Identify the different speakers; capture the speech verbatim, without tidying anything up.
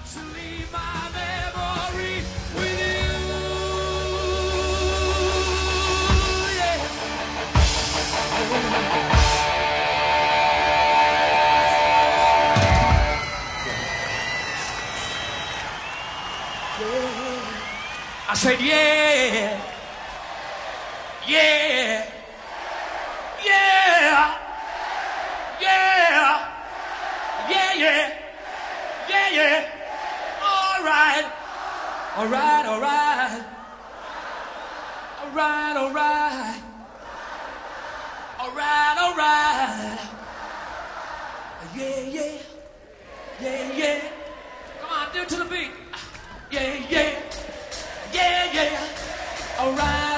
Speaker 1: to leave my memory with you. Yeah. I said, yeah, yeah, yeah, yeah, yeah, yeah, yeah, yeah. All right, all right, all right, all right, all right, all right, all right. Yeah, yeah, yeah, yeah. Come on, do it to the beat. Yeah, yeah. Yeah, yeah, all right.